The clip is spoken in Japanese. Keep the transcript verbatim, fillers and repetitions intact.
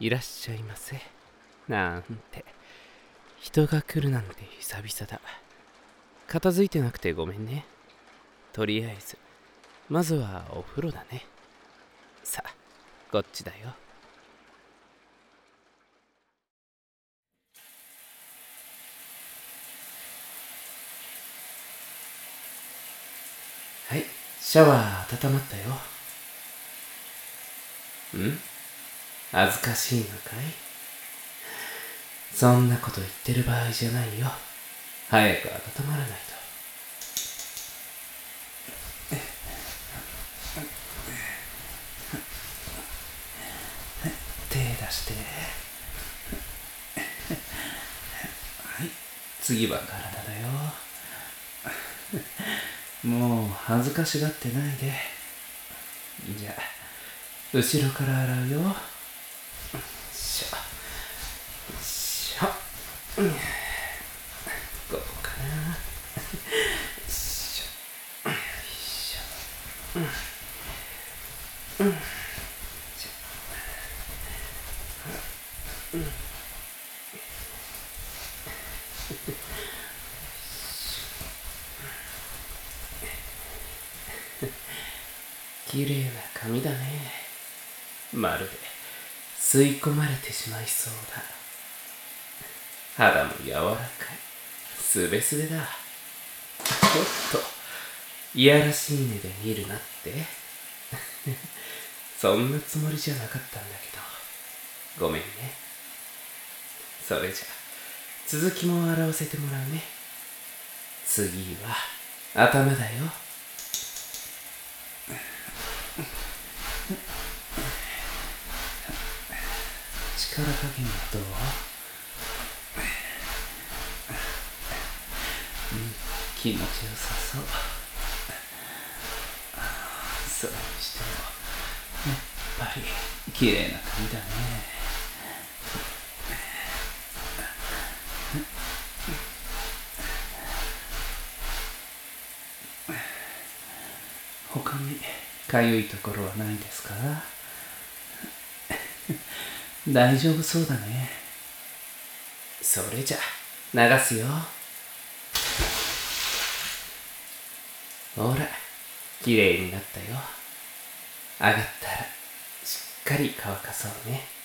いらっしゃいませ。なんて、人が来るなんて久々だ。片付いてなくてごめんね。とりあえずまずはお風呂だね。さあ、こっちだよ。はい、シャワー温まったよ。ん？恥ずかしいのかい？そんなこと言ってる場合じゃないよ。早く温まらないと。手出して。はい、次は体だよ。もう恥ずかしがってないで。じゃあ後ろから洗うよ。しょしょ、ここかな。しょしょ、うんうん、綺麗な髪だね。まるで吸い込まれてしまいそうだ。肌も柔らかい、すべすべだ。ちょっといやらしい目で見るなって。そんなつもりじゃなかったんだけど、ごめんね。それじゃ続きも洗わせてもらうね。次は頭だよ。力加減はどう？うん、気持ちよさそう。それにしてもやっぱり綺麗な髪だね。他にかゆいところはないですか？大丈夫そうだね。それじゃ流すよ。ほら、綺麗になったよ。上がったらしっかり乾かそうね。